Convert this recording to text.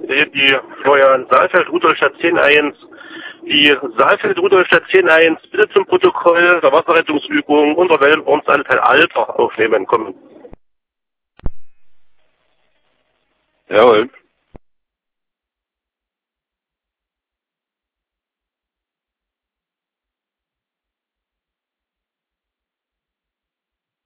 Die Florian Saalfeld, Rudolstadt 10-1. Die Saalfeld, Rudolstadt 10-1, bitte zum Protokoll der Wasserrettungsübung unter Wellenbornsanteil Alter aufnehmen kommen. Jawohl.